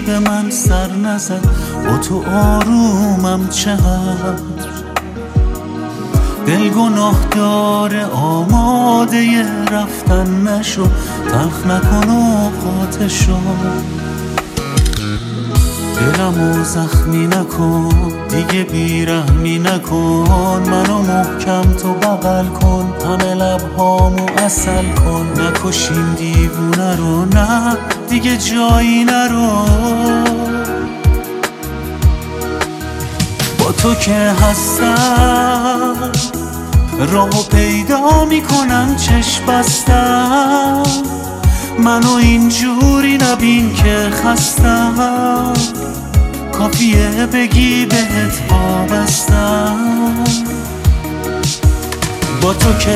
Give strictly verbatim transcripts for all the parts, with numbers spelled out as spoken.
هیچی به من سر نزد، با تو آرومم چقدر. دل گناه داره آماده رفتن نشو، تلخ نکن اوقاتشو. دلمو زخمی نکن دیگه، بیرحمی نکن، منو محکم تو بغل کن، همه لبهامو عسل کن. نکشیم دیوونه رو، نه دیگه جایی نرو. با تو که هستم راهو پیدا میکنم، چشم بستم، منو اینجوری نبین که خستم. کافیه بگی بهت وابستم. با تو که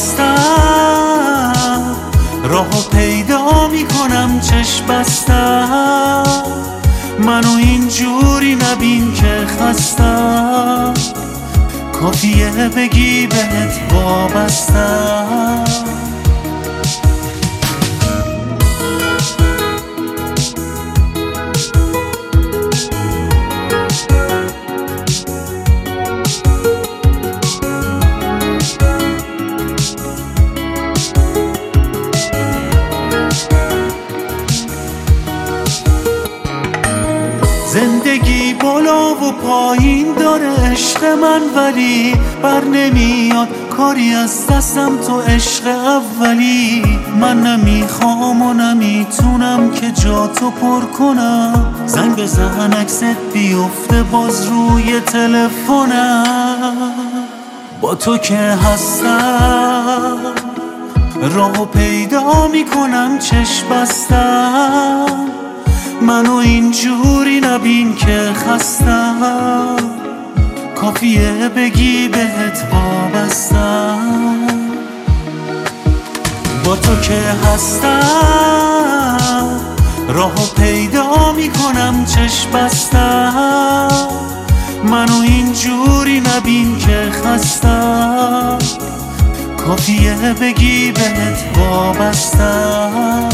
هستم راهو پیدا میکنم، چشم بستم، منو اینجوری نبین که خستم. کافیه بگی بهت وابستم. زندگی بالا و پایین داره عشق من، ولی بر نمیاد کاری از دستم تو عشق اولی. من نمیخوام و نمیتونم که جا تو پر کنم، زنگ بزن عکست بیفته باز روی تلفنم. با تو که هستم راهو پیدا میکنم، چشم بستم، منو اینجوری نبین که خستم. کافیه بگی بهت وابستم. با تو که هستم راهو پیدا میکنم، چشم بستم، منو اینجوری نبین که خستم. کافیه بگی بهت وابستم.